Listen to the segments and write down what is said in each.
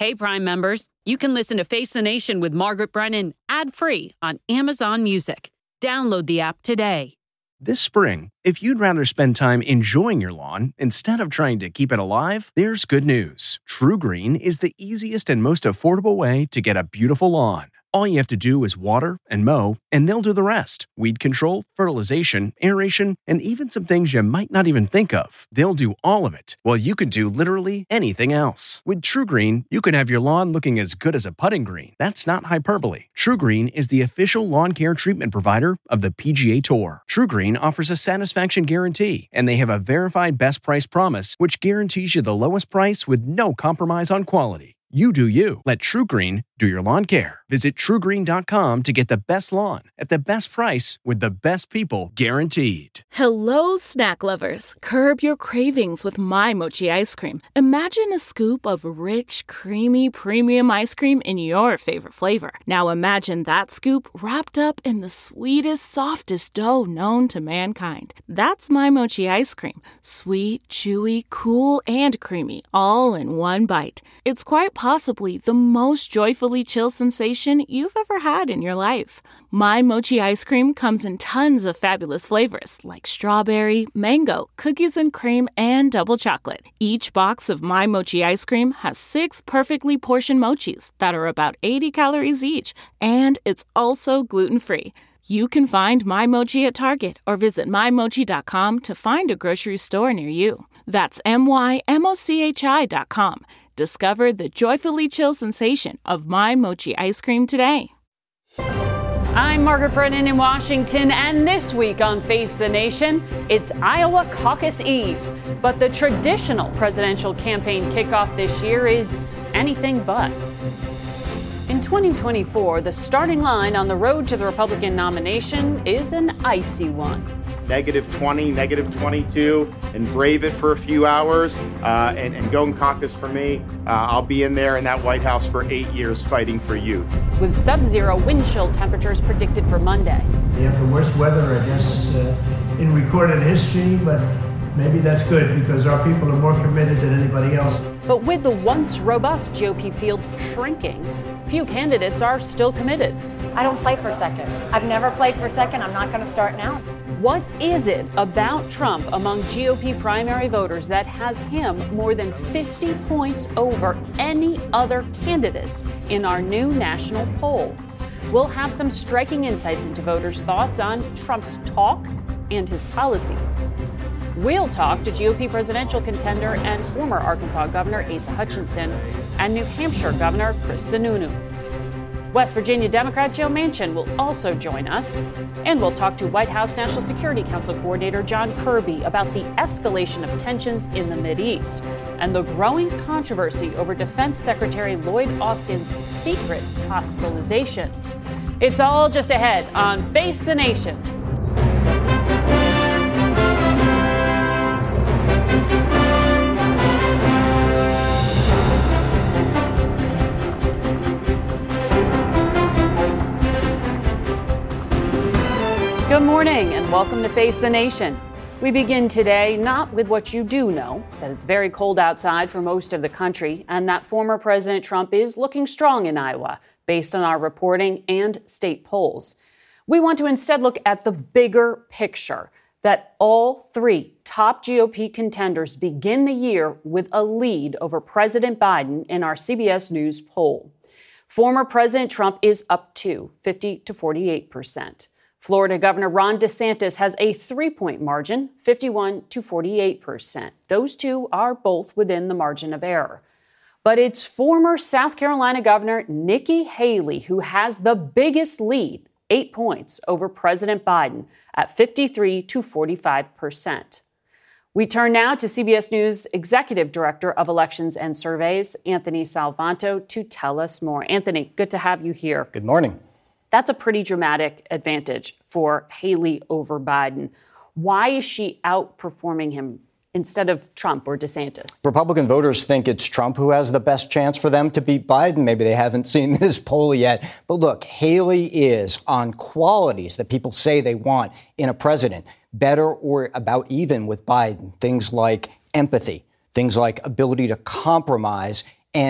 Hey, Prime members, you can listen to Face the Nation with Margaret Brennan ad-free on Amazon Music. Download the app today. This spring, if you'd rather spend time enjoying your lawn instead of trying to keep it alive, there's good news. TruGreen is the easiest and most affordable way to get a beautiful lawn. All you have to do is water and mow, and they'll do the rest. Weed control, fertilization, aeration, and even some things you might not even think of. They'll do all of it, while you can do literally anything else. With TruGreen, you can have your lawn looking as good as a putting green. That's not hyperbole. TruGreen is the official lawn care treatment provider of the PGA Tour. TruGreen offers a satisfaction guarantee, and they have a verified best price promise, which guarantees you the lowest price with no compromise on quality. You do you. Let TruGreen do your lawn care. Visit TruGreen.com to get the best lawn at the best price with the best people guaranteed. Hello, snack lovers. Curb your cravings with My Mochi ice cream. Imagine a scoop of rich, creamy, premium ice cream in your favorite flavor. Now imagine that scoop wrapped up in the sweetest, softest dough known to mankind. That's My Mochi ice cream. Sweet, chewy, cool, and creamy, all in one bite. It's quite possibly the most joyfully chill sensation you've ever had in your life. My Mochi ice cream comes in tons of fabulous flavors like strawberry, mango, cookies and cream, and double chocolate. Each box of My Mochi ice cream has 6 perfectly portioned mochis that are about 80 calories each, and it's also gluten-free. You can find My Mochi at Target or visit mymochi.com to find a grocery store near you. That's mymochi.com. Discover the joyfully chill sensation of My Mochi ice cream today. I'm Margaret Brennan in Washington, and this week on Face the Nation, it's Iowa Caucus Eve. But the traditional presidential campaign kickoff this year is anything but. In 2024, the starting line on the road to the Republican nomination is an icy one. -20, -22, and brave it for a few hours and go and caucus for me. I'll be in there in that White House for 8 years fighting for you. With sub-zero wind chill temperatures predicted for Monday. We have the worst weather, I guess, in recorded history, but maybe that's good because our people are more committed than anybody else. But with the once robust GOP field shrinking, few candidates are still committed. I don't play for second. I've never played for second. I'm not going to start now. What is it about Trump among GOP primary voters that has him more than 50 points over any other candidates in our new national poll? We'll have some striking insights into voters' thoughts on Trump's talk and his policies. We'll talk to GOP presidential contender and former Arkansas Governor Asa Hutchinson and New Hampshire Governor Chris Sununu. West Virginia Democrat Joe Manchin will also join us, and we'll talk to White House National Security Council Coordinator John Kirby about the escalation of tensions in the Mideast and the growing controversy over Defense Secretary Lloyd Austin's secret hospitalization. It's all just ahead on Face the Nation. Good morning and welcome to Face the Nation. We begin today not with what you do know, that it's very cold outside for most of the country and that former President Trump is looking strong in Iowa based on our reporting and state polls. We want to instead look at the bigger picture that all 3 top GOP contenders begin the year with a lead over President Biden in our CBS News poll. Former President Trump is up to 50 to 48%. Florida Governor Ron DeSantis has a 3-point margin, 51 to 48%. Those two are both within the margin of error. But it's former South Carolina Governor Nikki Haley who has the biggest lead, 8 points over President Biden at 53 to 45%. We turn now to CBS News Executive Director of Elections and Surveys, Anthony Salvanto, to tell us more. Anthony, good to have you here. Good morning. That's a pretty dramatic advantage for Haley over Biden. Why is she outperforming him instead of Trump or DeSantis? Republican voters think it's Trump who has the best chance for them to beat Biden. Maybe they haven't seen this poll yet. But look, Haley is on qualities that people say they want in a president, better or about even with Biden. Things like empathy, things like ability to compromise and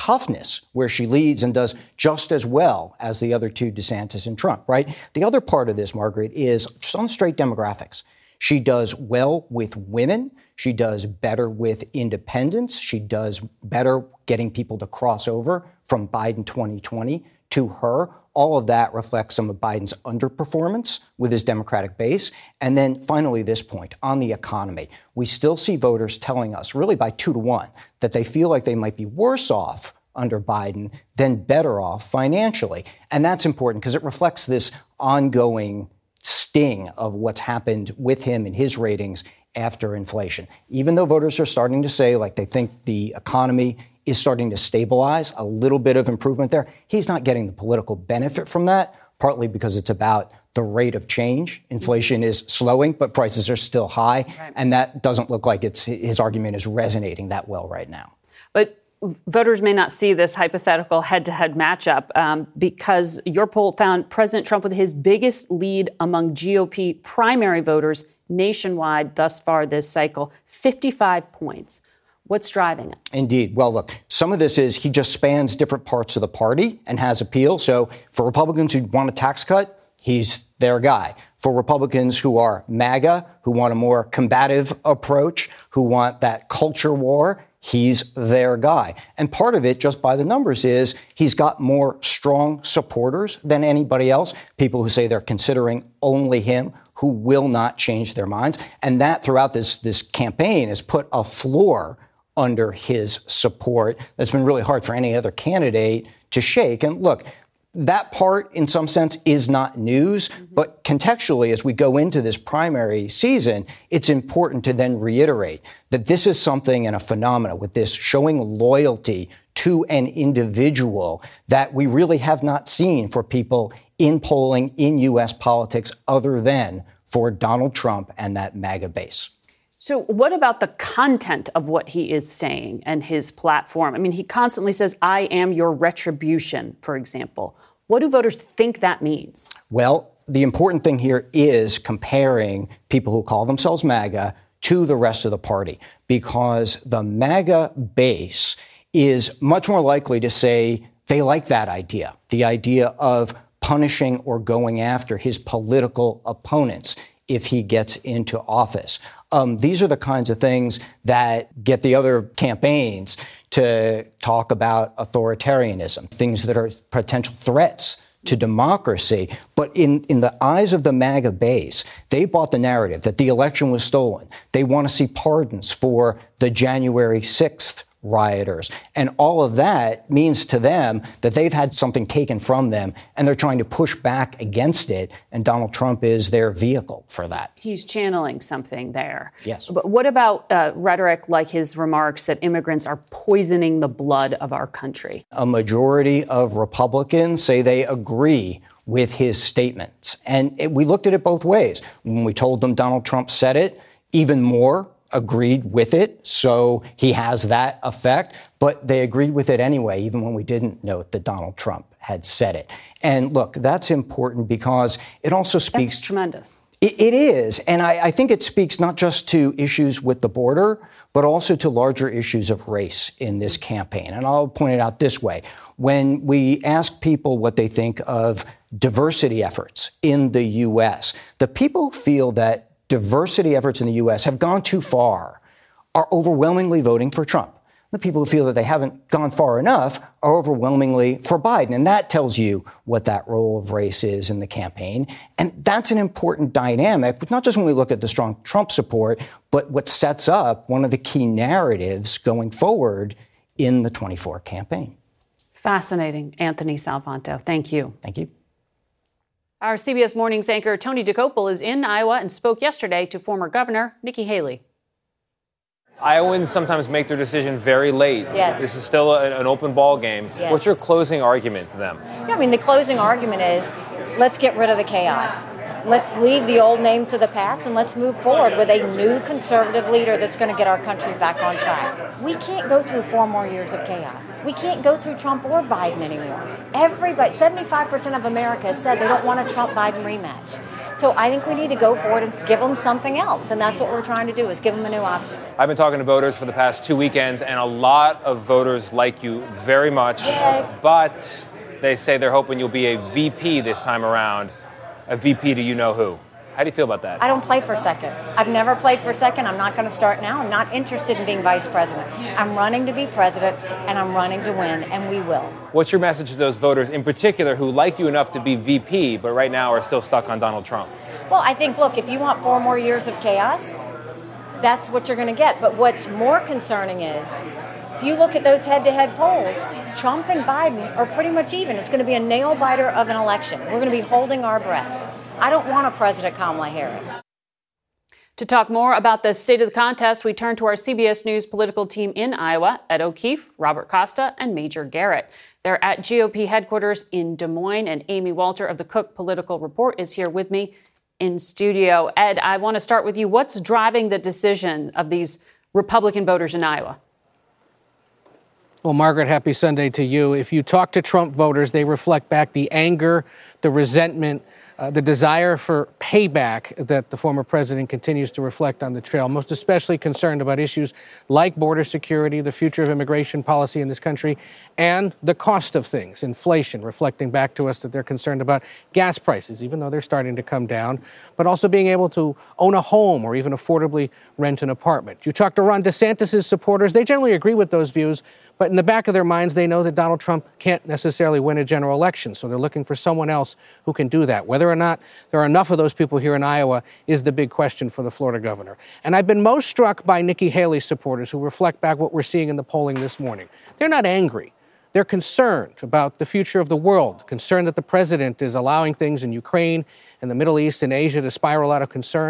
toughness where she leads and does just as well as the other two, DeSantis and Trump, right? The other part of this, Margaret, is just on straight demographics. She does well with women. She does better with independents. She does better getting people to cross over from Biden 2020 to her. All of that reflects some of Biden's underperformance with his Democratic base. And then finally, this point on the economy. We still see voters telling us, really by 2-1, that they feel like they might be worse off under Biden than better off financially. And that's important because it reflects this ongoing sting of what's happened with him and his ratings after inflation. Even though voters are starting to say, like, they think the economy is starting to stabilize, a little bit of improvement there, he's not getting the political benefit from that, partly because it's about the rate of change. Inflation is slowing, but prices are still high. Right. And that doesn't look like his argument is resonating that well right now. But voters may not see this hypothetical head-to-head matchup because your poll found President Trump with his biggest lead among GOP primary voters nationwide thus far this cycle, 55 points. What's driving it? Indeed. Well, look, some of this is he just spans different parts of the party and has appeal. So for Republicans who want a tax cut, he's their guy. For Republicans who are MAGA, who want a more combative approach, who want that culture war, he's their guy. And part of it, just by the numbers, is he's got more strong supporters than anybody else, people who say they're considering only him, who will not change their minds. And that throughout this campaign has put a floor under his support that's been really hard for any other candidate to shake. And look, that part, in some sense, is not news. But contextually, as we go into this primary season, it's important to then reiterate that this is something and a phenomenon with this showing loyalty to an individual that we really have not seen for people in polling in U.S. politics other than for Donald Trump and that MAGA base. So what about the content of what he is saying and his platform? I mean, he constantly says, I am your retribution, for example. What do voters think that means? Well, the important thing here is comparing people who call themselves MAGA to the rest of the party, because the MAGA base is much more likely to say they like that idea, the idea of punishing or going after his political opponents if he gets into office. These are the kinds of things that get the other campaigns to talk about authoritarianism, things that are potential threats to democracy. But in the eyes of the MAGA base, they bought the narrative that the election was stolen. They want to see pardons for the January 6th rioters. And all of that means to them that they've had something taken from them and they're trying to push back against it. And Donald Trump is their vehicle for that. He's channeling something there. Yes. But what about rhetoric like his remarks that immigrants are poisoning the blood of our country? A majority of Republicans say they agree with his statements. And we looked at it both ways. When we told them Donald Trump said it, even more agreed with it, so he has that effect. But they agreed with it anyway, even when we didn't note that Donald Trump had said it. And look, that's important because it also speaks... That's tremendous. It is. And I think it speaks not just to issues with the border, but also to larger issues of race in this campaign. And I'll point it out this way. When we ask people what they think of diversity efforts in the U.S., the people who feel that diversity efforts in the U.S. have gone too far are overwhelmingly voting for Trump. The people who feel that they haven't gone far enough are overwhelmingly for Biden. And that tells you what that role of race is in the campaign. And that's an important dynamic, not just when we look at the strong Trump support, but what sets up one of the key narratives going forward in the 24 campaign. Fascinating. Anthony Salvanto, thank you. Thank you. Our CBS Mornings anchor Tony Dokoupil is in Iowa and spoke yesterday to former Governor Nikki Haley. Iowans sometimes make their decision very late. Yes. This is still an open ball game. Yes. What's your closing argument to them? Yeah, I mean, the closing argument is, let's get rid of the chaos. Let's leave the old names of the past and let's move forward with a new conservative leader that's going to get our country back on track. We can't go through 4 more years of chaos. We can't go through Trump or Biden anymore. Everybody, 75% of America has said they don't want a Trump-Biden rematch. So I think we need to go forward and give them something else. And that's what we're trying to do, is give them a new option. I've been talking to voters for the past 2 weekends, and a lot of voters like you very much. Yay. But they say they're hoping you'll be a VP this time around. A VP to you know who. How do you feel about that? I don't play for second. I've never played for second. I'm not going to start now. I'm not interested in being vice president. I'm running to be president, and I'm running to win, and we will. What's your message to those voters in particular who like you enough to be VP, but right now are still stuck on Donald Trump? Well, I think, look, if you want 4 more years of chaos, that's what you're going to get. But what's more concerning is, if you look at those head-to-head polls, Trump and Biden are pretty much even. It's going to be a nail-biter of an election. We're going to be holding our breath. I don't want a President Kamala Harris. To talk more about the state of the contest, we turn to our CBS News political team in Iowa, Ed O'Keefe, Robert Costa, and Major Garrett. They're at GOP headquarters in Des Moines, and Amy Walter of the Cook Political Report is here with me in studio. Ed, I want to start with you. What's driving the decision of these Republican voters in Iowa? Well, Margaret, happy Sunday to you. If you talk to Trump voters, they reflect back the anger, the resentment, the desire for payback that the former president continues to reflect on the trail, most especially concerned about issues like border security, the future of immigration policy in this country, and the cost of things, inflation, reflecting back to us that they're concerned about gas prices, even though they're starting to come down, but also being able to own a home or even affordably rent an apartment. You talk to Ron DeSantis' supporters, they generally agree with those views, but in the back of their minds, they know that Donald Trump can't necessarily win a general election, so they're looking for someone else who can do that. Whether or not there are enough of those people here in Iowa is the big question for the Florida governor. And I've been most struck by Nikki Haley's supporters who reflect back what we're seeing in the polling this morning. They're not angry. They're concerned about the future of the world, concerned that the president is allowing things in Ukraine and the Middle East and Asia to spiral out of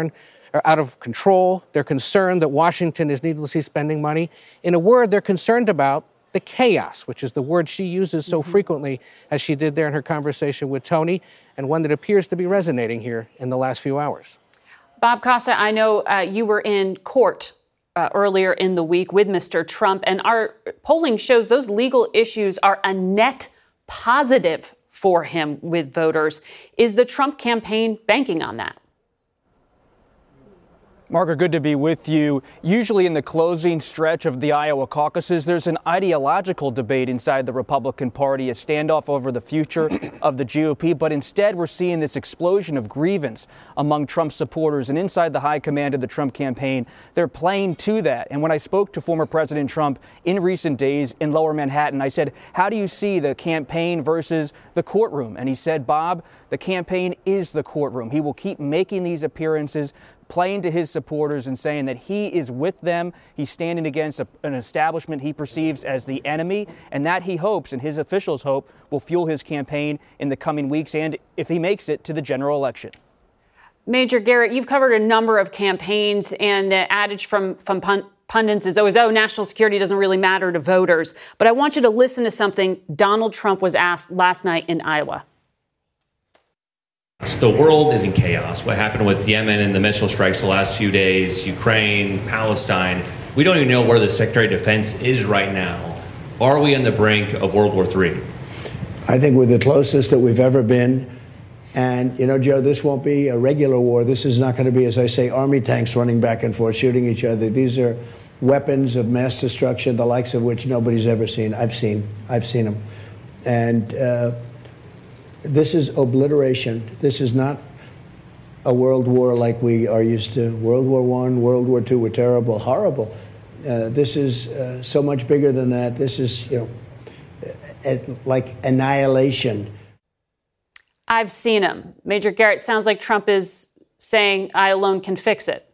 control. They're concerned that Washington is needlessly spending money. In a word, they're concerned about the chaos, which is the word she uses so frequently as she did there in her conversation with Tony, and one that appears to be resonating here in the last few hours. Bob Costa, I know you were in court earlier in the week with Mr. Trump, and our polling shows those legal issues are a net positive for him with voters. Is the Trump campaign banking on that? Margaret, good to be with you. Usually in the closing stretch of the Iowa caucuses, there's an ideological debate inside the Republican Party, a standoff over the future of the GOP. But instead, we're seeing this explosion of grievance among Trump supporters. And inside the high command of the Trump campaign, they're playing to that. And when I spoke to former President Trump in recent days in Lower Manhattan, I said, how do you see the campaign versus the courtroom? And he said, Bob, the campaign is the courtroom. He will keep making these appearances, playing to his supporters and saying that he is with them. He's standing against an establishment he perceives as the enemy, and that he hopes, and his officials hope, will fuel his campaign in the coming weeks and, if he makes it, to the general election. Major Garrett, you've covered a number of campaigns, and the adage from pundits is always, national security doesn't really matter to voters. But I want you to listen to something Donald Trump was asked last night in Iowa. The world is in chaos. What happened with Yemen and the missile strikes the last few days, Ukraine, Palestine, we don't even know where the Secretary of Defense is right now. Are we on the brink of World War III? I think we're the closest that we've ever been. And, Joe, this won't be a regular war. This is not going to be, as I say, army tanks running back and forth, shooting each other. These are weapons of mass destruction, the likes of which nobody's ever seen. I've seen them. And this is obliteration. This is not a world war like we are used to. World War I, World War II were terrible, horrible. This is so much bigger than that. This is, like annihilation. I've seen him. Major Garrett, sounds like Trump is saying, I alone can fix it.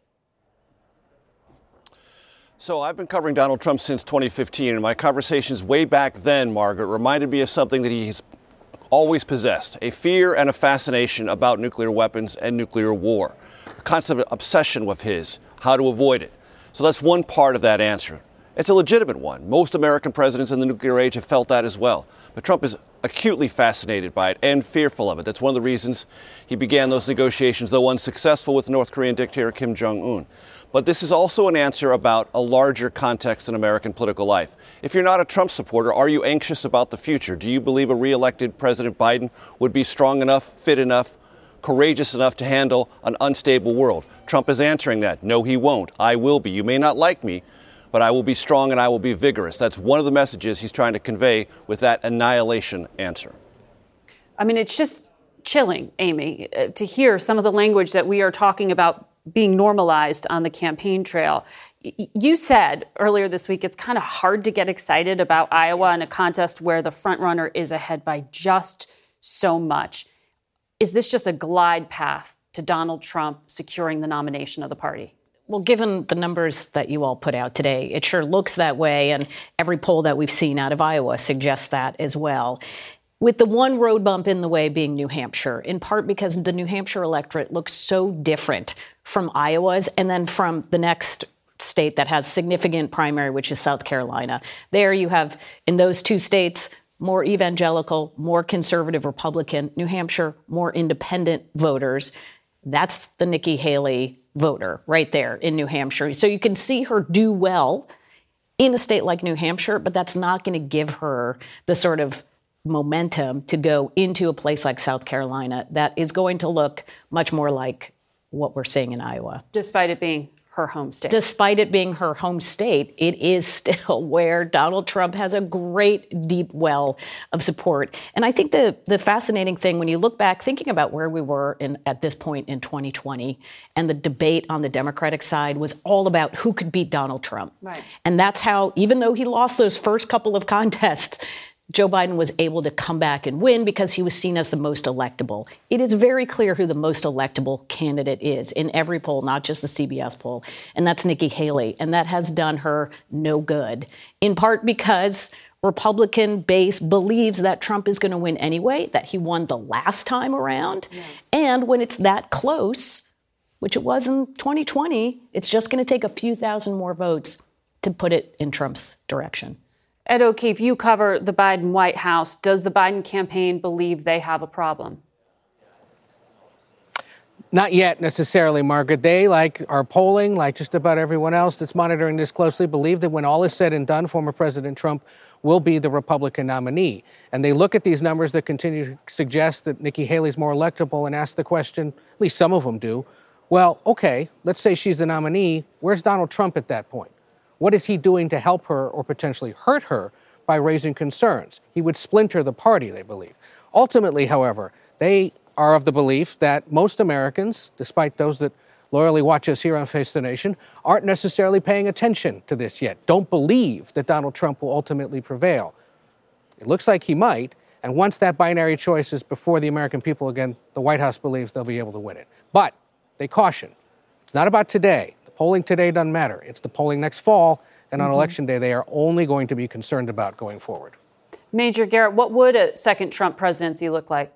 So I've been covering Donald Trump since 2015, and my conversations way back then, Margaret, reminded me of something that he's always possessed, a fear and a fascination about nuclear weapons and nuclear war, a constant obsession with his, how to avoid it. So that's one part of that answer. It's a legitimate one. Most American presidents in the nuclear age have felt that as well. But Trump is acutely fascinated by it and fearful of it. That's one of the reasons he began those negotiations, though unsuccessful, with North Korean dictator Kim Jong-un. But this is also an answer about a larger context in American political life. If you're not a Trump supporter, are you anxious about the future? Do you believe a re-elected President Biden would be strong enough, fit enough, courageous enough to handle an unstable world. Trump is answering that. No, he won't. I will be. You may not like me, but I will be strong and I will be vigorous. That's one of the messages he's trying to convey with that annihilation answer. I mean, it's just chilling, Amy, to hear some of the language that we are talking about being normalized on the campaign trail. You said earlier this week it's kind of hard to get excited about Iowa in a contest where the frontrunner is ahead by just so much. Is this just a glide path to Donald Trump securing the nomination of the party? Well, given the numbers that you all put out today, it sure looks that way. And every poll that we've seen out of Iowa suggests that as well. With the one road bump in the way being New Hampshire, in part because the New Hampshire electorate looks so different from Iowa's and then from the next state that has significant primary, which is South Carolina. There you have, in those two states, more evangelical, more conservative Republican. New Hampshire, more independent voters. That's the Nikki Haley voter right there in New Hampshire. So you can see her do well in a state like New Hampshire, but that's not going to give her the sort of momentum to go into a place like South Carolina that is going to look much more like what we're seeing in Iowa. Despite it being her home state. Despite it being her home state, it is still where Donald Trump has a great deep well of support. And I think the fascinating thing when you look back, thinking about where we were at this point in 2020, and the debate on the Democratic side was all about who could beat Donald Trump. Right. And that's how, even though he lost those first couple of contests, Joe Biden was able to come back and win because he was seen as the most electable. It is very clear who the most electable candidate is in every poll, not just the CBS poll, and that's Nikki Haley. And that has done her no good, in part because Republican base believes that Trump is going to win anyway, that he won the last time around. Yeah. And when it's that close, which it was in 2020, it's just going to take a few thousand more votes to put it in Trump's direction. Ed O'Keefe, you cover the Biden White House. Does the Biden campaign believe they have a problem? Not yet necessarily, Margaret. They, like our polling, like just about everyone else that's monitoring this closely, believe that when all is said and done, former President Trump will be the Republican nominee. And they look at these numbers that continue to suggest that Nikki Haley's more electable and ask the question, at least some of them do, well, okay, let's say she's the nominee. Where's Donald Trump at that point? What is he doing to help her or potentially hurt her by raising concerns? He would splinter the party, they believe. Ultimately, however, they are of the belief that most Americans, despite those that loyally watch us here on Face the Nation, aren't necessarily paying attention to this yet, don't believe that Donald Trump will ultimately prevail. It looks like he might, and once that binary choice is before the American people again, the White House believes they'll be able to win it. But they caution, it's not about today. Polling today doesn't matter. It's the polling next fall, and on Election Day, they are only going to be concerned about going forward. Major Garrett, what would a second Trump presidency look like?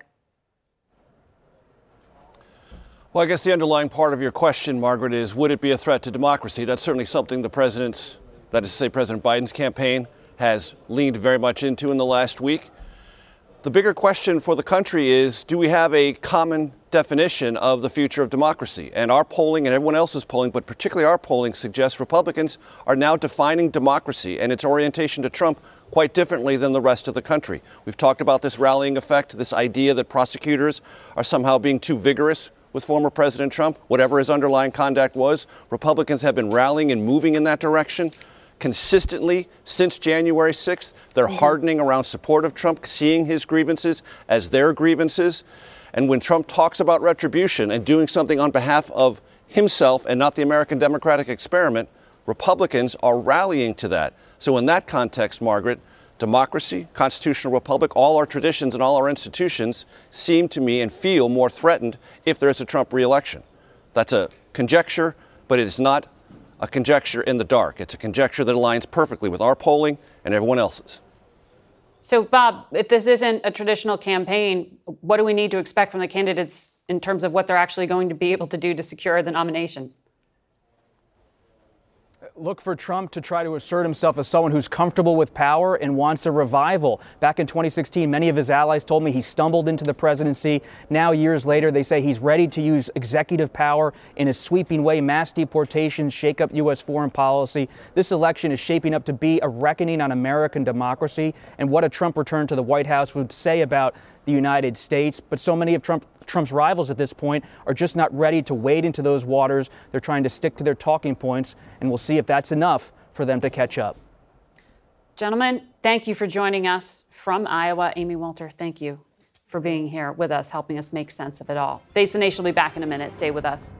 Well, I guess the underlying part of your question, Margaret, is would it be a threat to democracy? That's certainly something the president's, that is to say President Biden's campaign, has leaned very much into in the last week. The bigger question for the country is, do we have a common definition of the future of democracy? And our polling and everyone else's polling, but particularly our polling, suggests Republicans are now defining democracy and its orientation to Trump quite differently than the rest of the country. We've talked about this rallying effect, this idea that prosecutors are somehow being too vigorous with former President Trump, whatever his underlying conduct was. Republicans have been rallying and moving in that direction consistently since January 6th. They're hardening around support of Trump, seeing his grievances as their grievances. And when Trump talks about retribution and doing something on behalf of himself and not the American democratic experiment, Republicans are rallying to that. So in that context, Margaret, democracy, constitutional republic, all our traditions and all our institutions seem to me and feel more threatened if there's a Trump reelection. That's a conjecture, but it is not a conjecture in the dark. It's a conjecture that aligns perfectly with our polling and everyone else's. So, Bob, if this isn't a traditional campaign, what do we need to expect from the candidates in terms of what they're actually going to be able to do to secure the nomination? Look for Trump to try to assert himself as someone who's comfortable with power and wants a revival. Back in 2016, many of his allies told me he stumbled into the presidency. Now, years later, they say he's ready to use executive power in a sweeping way, mass deportations, shake up U.S. foreign policy. This election is shaping up to be a reckoning on American democracy and what a Trump return to the White House would say about the United States. But so many of Trump's rivals at this point are just not ready to wade into those waters. They're trying to stick to their talking points, and we'll see if that's enough for them to catch up. Gentlemen, thank you for joining us from Iowa. Amy Walter, thank you for being here with us, helping us make sense of it all. Face the Nation will be back in a minute. Stay with us.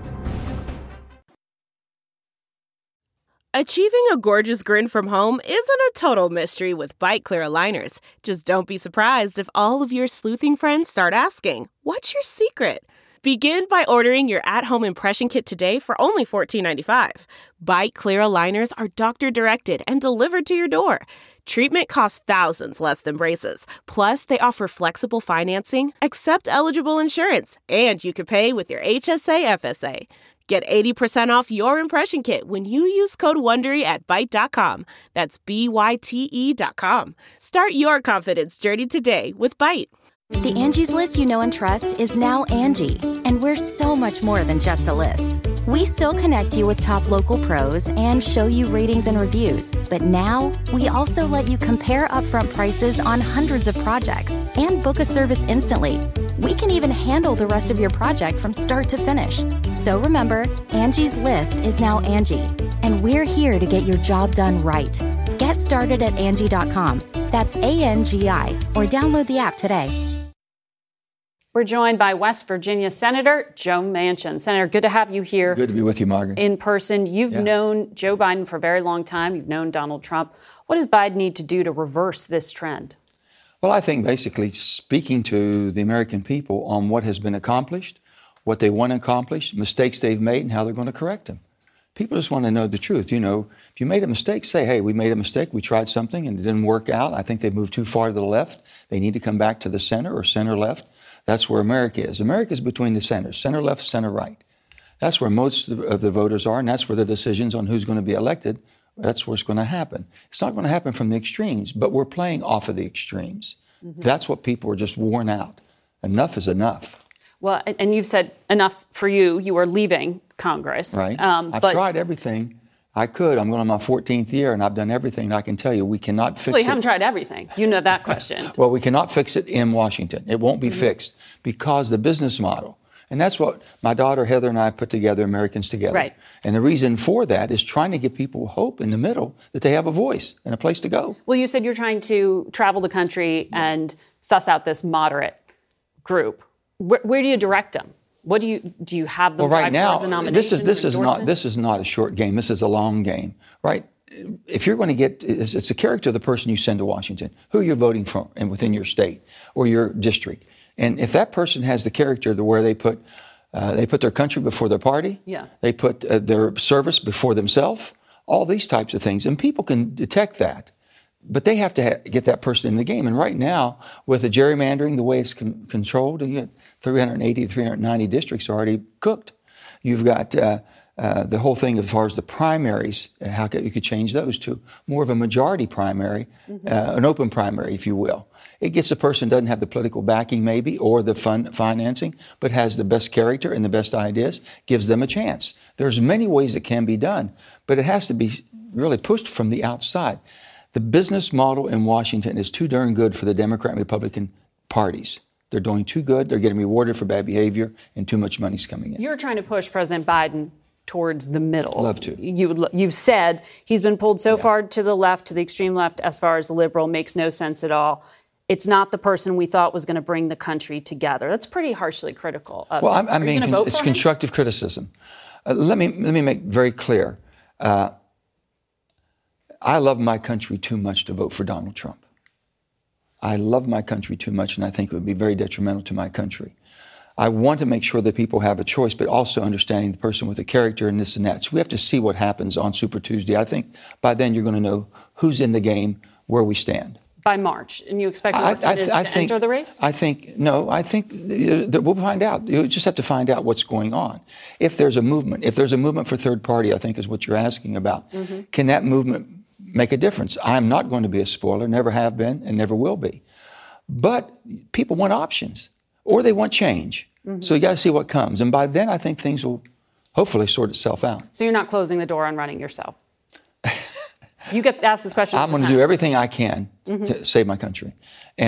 Achieving a gorgeous grin from home isn't a total mystery with Byte Clear aligners. Just don't be surprised if all of your sleuthing friends start asking, "What's your secret?" Begin by ordering your at-home impression kit today for only $14.95. Byte Clear aligners are doctor-directed and delivered to your door. Treatment costs thousands less than braces. Plus, they offer flexible financing, accept eligible insurance, and you can pay with your HSA FSA. Get 80% off your impression kit when you use code WONDERY at Byte.com. That's BYTE.com. Start your confidence journey today with Byte. The Angie's List you know and trust is now Angie, and we're so much more than just a list. We still connect you with top local pros and show you ratings and reviews, but now we also let you compare upfront prices on hundreds of projects and book a service instantly. We can even handle the rest of your project from start to finish. So remember, Angie's List is now Angie, and we're here to get your job done right. Get started at Angie.com. That's ANGI, or download the app today. We're joined by West Virginia Senator Joe Manchin. Senator, good to have you here. Good to be with you, Margaret. In person. You've known Joe Biden for a very long time. You've known Donald Trump. What does Biden need to do to reverse this trend? Well, I think basically speaking to the American people on what has been accomplished, what they want to accomplish, mistakes they've made, and how they're going to correct them. People just want to know the truth. You know, if you made a mistake, say, hey, we made a mistake. We tried something and it didn't work out. I think they've moved too far to the left. They need to come back to the center or center left. That's where America is. America is between the centers, center left, center right. That's where most of the voters are, and that's where the decisions on who's going to be elected, that's where it's going to happen. It's not going to happen from the extremes, but we're playing off of the extremes. Mm-hmm. That's what people are just worn out. Enough is enough. Well, and you've said enough for you. You are leaving Congress. Right. I've tried everything I could. I'm going on my 14th year, and I've done everything I can tell you. We cannot fix it. Well, you haven't tried everything. You know that question. Well, we cannot fix it in Washington. It won't be fixed because the business model, and that's what my daughter Heather and I put together, Americans Together. Right. And the reason for that is trying to give people hope in the middle that they have a voice and a place to go. Well, you said you're trying to travel the country and suss out this moderate group. Where do you direct them? What do you have them drive towards a nomination? This is not a short game. This is a long game, right? If you're going to get, it's a character of the person you send to Washington, who you're voting for, and within your state or your district. And if that person has the character to where they put their country before their party, they put their service before themselves, all these types of things, and people can detect that. But they have to get that person in the game. And right now, with the gerrymandering, the way it's controlled, you get 380 to 390 districts already cooked. You've got the whole thing as far as the primaries, how you could change those to more of a majority primary, an open primary, if you will. It gets a person who doesn't have the political backing maybe or the financing, but has the best character and the best ideas, gives them a chance. There's many ways it can be done, but it has to be really pushed from the outside. The business model in Washington is too darn good for the Democrat and Republican parties. They're doing too good. They're getting rewarded for bad behavior, and too much money's coming in. You're trying to push President Biden towards the middle. Love to. You've said he's been pulled so far to the left, to the extreme left, as far as the liberal. Makes no sense at all. It's not the person we thought was going to bring the country together. That's pretty harshly critical of him. Well, I mean, it's constructive criticism. Let me make very clear. I love my country too much to vote for Donald Trump. I love my country too much, and I think it would be very detrimental to my country. I want to make sure that people have a choice, but also understanding the person with the character and this and that. So we have to see what happens on Super Tuesday. I think by then you're going to know who's in the game, where we stand. By March, and you expect more candidates to enter the race? I think that we'll find out. You just have to find out what's going on. If there's a movement for third party, I think is what you're asking about. Can that movement make a difference? I'm not going to be a spoiler, never have been and never will be. But people want options or they want change. So you got to see what comes. And by then, I think things will hopefully sort itself out. So you're not closing the door on running yourself? You get asked this question all the time. I'm going to do everything I can to save my country. And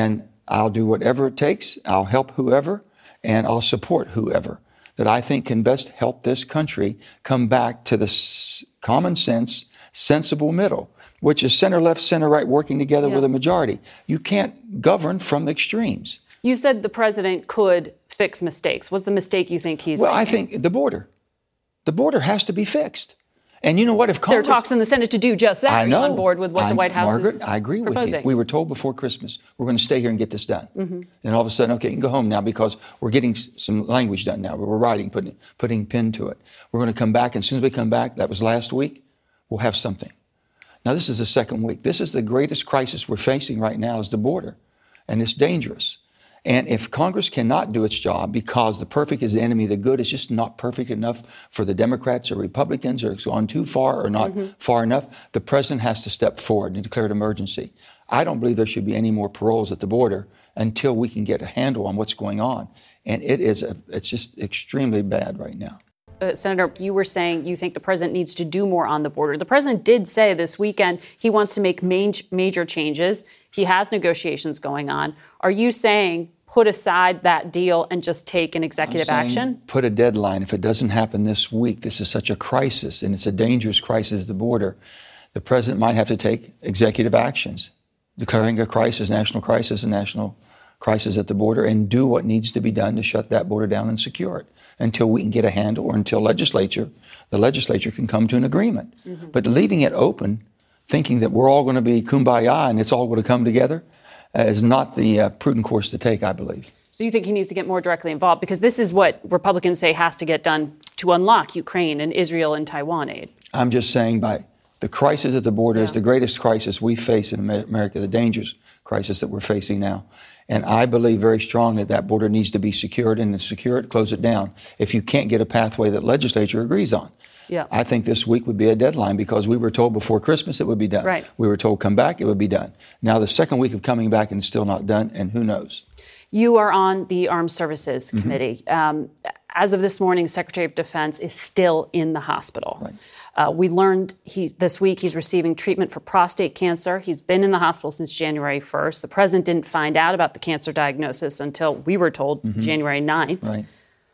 I'll do whatever it takes. I'll help whoever, and I'll support whoever that I think can best help this country come back to the common sense, sensible middle, which is center left, center right working together with a majority. You can't govern from the extremes. You said the president could fix mistakes. What's the mistake you think he's making? I think the border. The border has to be fixed. And you know what? If Congress, there are talks in the Senate to do just that. I know. Are you on board with what the White House Margaret, is I agree proposing? with you. We were told before Christmas, we're going to stay here and get this done. And all of a sudden, okay, you can go home now because we're getting some language done now. We're writing, putting pen to it. We're going to come back. And as soon as we come back, that was last week, we'll have something. Now, this is the second week. This is the greatest crisis we're facing right now is the border. And it's dangerous. And if Congress cannot do its job because the perfect is the enemy of the good, it's just not perfect enough for the Democrats or Republicans, or it's gone too far or not far enough, the president has to step forward and declare an emergency. I don't believe there should be any more paroles at the border until we can get a handle on what's going on. And it's just extremely bad right now. Senator, you were saying you think the president needs to do more on the border. The president did say this weekend he wants to make major changes. He has negotiations going on. Are you saying put aside that deal and just take an executive action? Put a deadline. If it doesn't happen this week, this is such a crisis, and it's a dangerous crisis at the border. The president might have to take executive actions, declaring a crisis, national crisis at the border, and do what needs to be done to shut that border down and secure it until we can get a handle or until the legislature can come to an agreement. But leaving it open, thinking that we're all going to be kumbaya and it's all going to come together, is not the prudent course to take, I believe. So you think he needs to get more directly involved? Because this is what Republicans say has to get done to unlock Ukraine and Israel and Taiwan aid. I'm just saying by the crisis at the border is the greatest crisis we face in America, the dangerous crisis that we're facing now. And I believe very strongly that border needs to be secured, and to secure it, close it down if you can't get a pathway that legislature agrees on. Yeah. I think this week would be a deadline because we were told before Christmas it would be done. Right. We were told come back, it would be done. Now the second week of coming back and it's still not done, and who knows? You are on the Armed Services Committee. As of this morning, Secretary of Defense is still in the hospital. Right. We learned this week he's receiving treatment for prostate cancer. He's been in the hospital since January 1st. The president didn't find out about the cancer diagnosis until we were told January 9th. Right.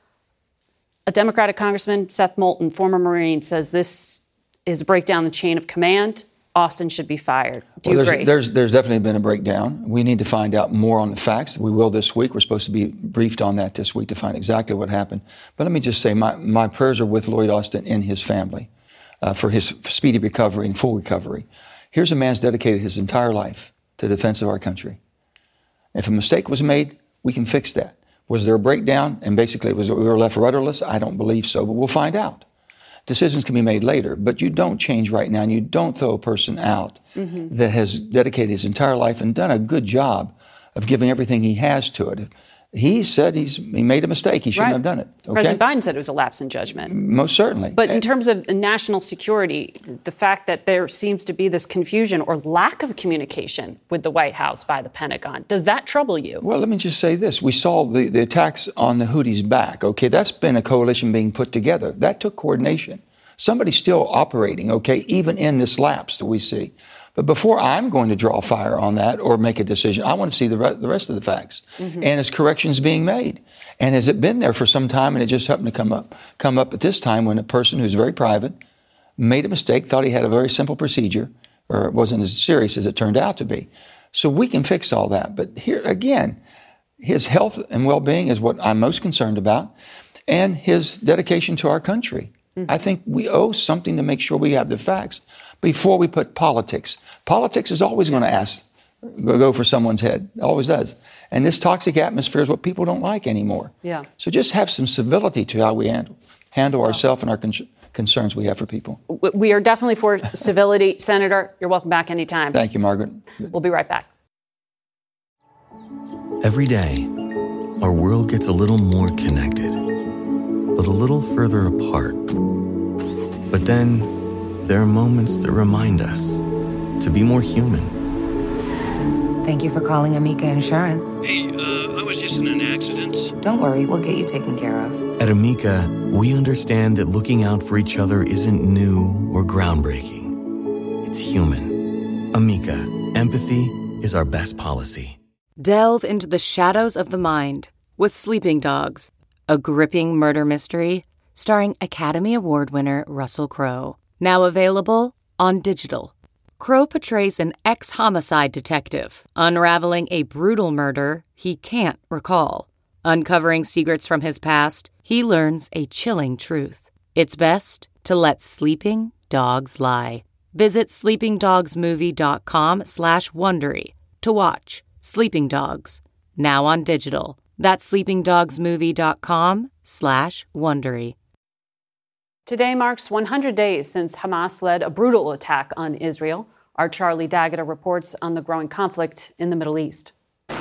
A Democratic Congressman, Seth Moulton, former Marine, says this is a breakdown in the chain of command. Austin should be fired. Do you agree? There's definitely been a breakdown. We need to find out more on the facts. We will this week. We're supposed to be briefed on that this week to find exactly what happened. But let me just say my prayers are with Lloyd Austin and his family for his speedy recovery and full recovery. Here's a man's dedicated his entire life to the defense of our country. If a mistake was made, we can fix that. Was there a breakdown and basically we were left rudderless? I don't believe so, but we'll find out. Decisions can be made later, but you don't change right now, and you don't throw a person out that has dedicated his entire life and done a good job of giving everything he has to it. He said he made a mistake. He shouldn't have done it. Okay? President Biden said it was a lapse in judgment. Most certainly. But in terms of national security, the fact that there seems to be this confusion or lack of communication with the White House by the Pentagon, does that trouble you? Well, let me just say this. We saw the attacks on the Houthis back. Okay, that's been a coalition being put together. That took coordination. Somebody's still operating, okay, even in this lapse that we see. But before I'm going to draw fire on that or make a decision, I want to see the rest of the facts. And is corrections being made? And has it been there for some time and it just happened to come up at this time when a person who's very private made a mistake, thought he had a very simple procedure, or it wasn't as serious as it turned out to be. So we can fix all that. But here again, his health and well-being is what I'm most concerned about, and his dedication to our country. I think we owe something to make sure we have the facts before we put politics. Politics is always going to go for someone's head. It always does. And this toxic atmosphere is what people don't like anymore. Yeah. So just have some civility to how we handle ourselves and our concerns we have for people. We are definitely for civility. Senator, you're welcome back anytime. Thank you, Margaret. We'll be right back. Every day, our world gets a little more connected, but a little further apart. But then, there are moments that remind us to be more human. Thank you for calling Amica Insurance. Hey, I was just in an accident. Don't worry, we'll get you taken care of. At Amica, we understand that looking out for each other isn't new or groundbreaking. It's human. Amica, empathy is our best policy. Delve into the shadows of the mind with Sleeping Dogs, a gripping murder mystery starring Academy Award winner Russell Crowe. Now available on digital. Crowe portrays an ex-homicide detective unraveling a brutal murder he can't recall. Uncovering secrets from his past, he learns a chilling truth. It's best to let sleeping dogs lie. Visit sleepingdogsmovie.com/Wondery to watch Sleeping Dogs, now on digital. That's sleepingdogsmovie.com/Wondery. Today marks 100 days since Hamas led a brutal attack on Israel. Our Charlie D'Agata reports on the growing conflict in the Middle East.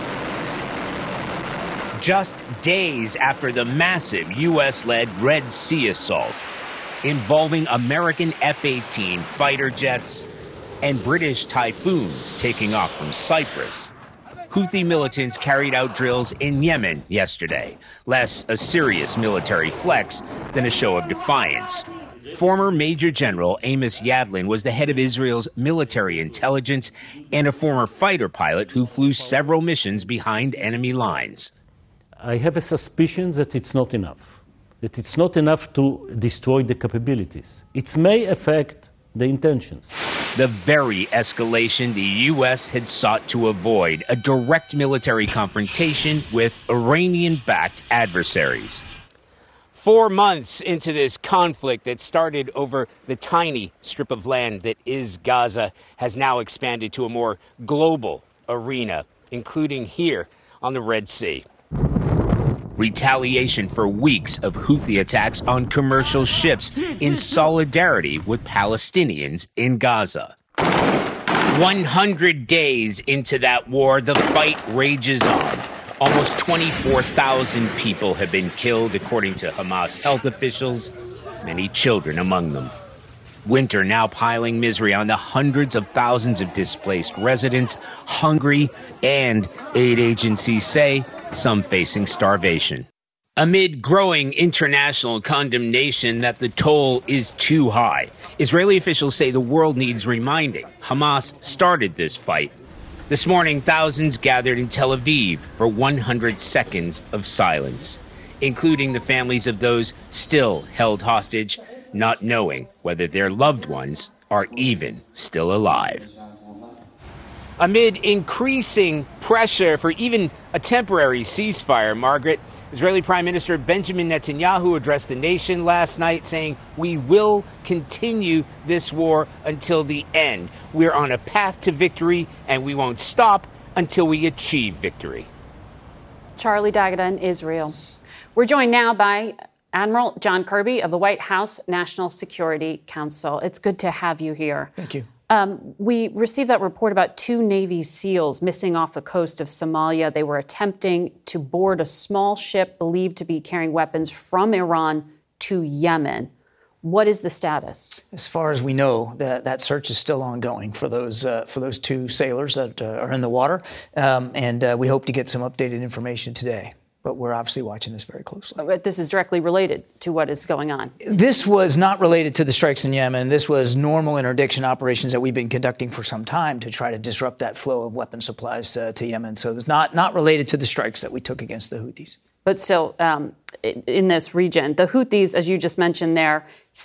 Just days after the massive U.S.-led Red Sea assault, involving American F-18 fighter jets and British Typhoons taking off from Cyprus, Houthi militants carried out drills in Yemen yesterday, less a serious military flex than a show of defiance. Former Major General Amos Yadlin was the head of Israel's military intelligence and a former fighter pilot who flew several missions behind enemy lines. I have a suspicion that it's not enough. That it's not enough to destroy the capabilities. It may affect the intentions. The very escalation the U.S. had sought to avoid, a direct military confrontation with Iranian-backed adversaries. 4 months into this conflict that started over the tiny strip of land that is Gaza has now expanded to a more global arena, including here on the Red Sea. Retaliation for weeks of Houthi attacks on commercial ships in solidarity with Palestinians in Gaza. 100 days into that war, the fight rages on. Almost 24,000 people have been killed, according to Hamas health officials, many children among them. Winter now piling misery on the hundreds of thousands of displaced residents, hungry, and aid agencies say some facing starvation. Amid growing international condemnation that the toll is too high, Israeli officials say the world needs reminding. Hamas started this fight. This morning, thousands gathered in Tel Aviv for 100 seconds of silence, including the families of those still held hostage, not knowing whether their loved ones are even still alive. Amid increasing pressure for even a temporary ceasefire, Margaret, Israeli Prime Minister Benjamin Netanyahu addressed the nation last night saying, "We will continue this war until the end. We're on a path to victory, and we won't stop until we achieve victory." Charlie D'Agata in Israel. We're joined now by Admiral John Kirby of the White House National Security Council. It's good to have you here. Thank you. We received that report about 2 Navy SEALs missing off the coast of Somalia. They were attempting to board a small ship believed to be carrying weapons from Iran to Yemen. What is the status? As far as we know, that search is still ongoing for those 2 sailors that are in the water, and we hope to get some updated information today. But we're obviously watching this very closely. But this is directly related to what is going on. This was not related to the strikes in Yemen. This was normal interdiction operations that we've been conducting for some time to try to disrupt that flow of weapon supplies to Yemen. So it's not related to the strikes that we took against the Houthis. But still, in this region, the Houthis, as you just mentioned there,